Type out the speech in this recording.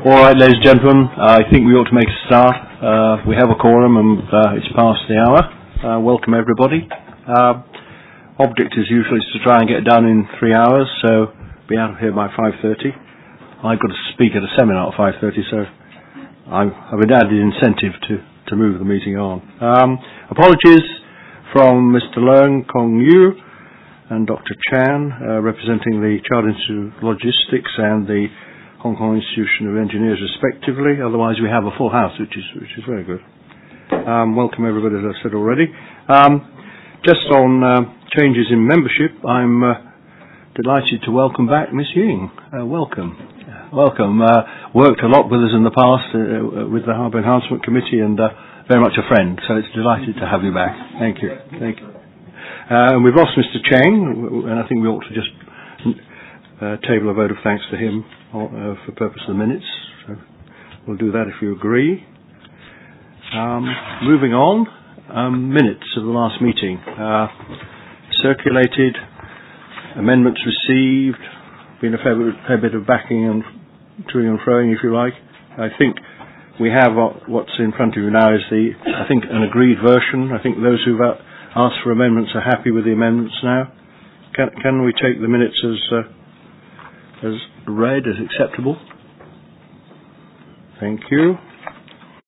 All right, ladies and gentlemen, I think we ought to make a start. We have a quorum and it's past the hour. Welcome everybody. Object as usual is to try and get it done in 3 hours, so be out of here by 5:30. I've got to speak at a seminar at 5:30, so I've an added incentive to move the meeting on. Apologies from Mr. Leung Kong Yu and Dr. Chan, representing the Chartered Institute of Logistics and the Hong Kong Institution of Engineers respectively. Otherwise we have a full house, which is very good. Welcome everybody, as I've said already. Just on changes in membership, I'm delighted to welcome back Miss Ying. Welcome. Worked a lot with us in the past with the Harbour Enhancement Committee, and very much a friend, so it's delighted to have you back. Thank you. And we've lost Mr. Cheng, and I think we ought to just table a vote of thanks to him for purpose of the minutes. So we'll do that if you agree. Moving on, minutes of the last meeting. Circulated, amendments received, been a fair bit of backing and toing and froing, if you like. I think we have what's in front of you now is an agreed version. I think those who've asked for amendments are happy with the amendments now. Can we take the minutes as read, as acceptable? Thank you.